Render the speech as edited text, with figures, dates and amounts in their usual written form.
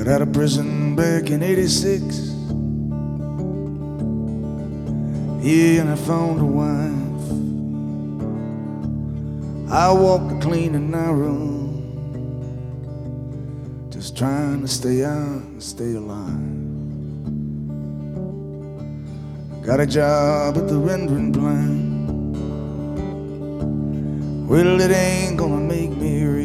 Got out of prison back in '86. Yeah, and I found a wife. I walk the clean and narrow, just trying to stay out and stay alive. Got a job at the rendering plant. Well, it ain't gonna make me rich,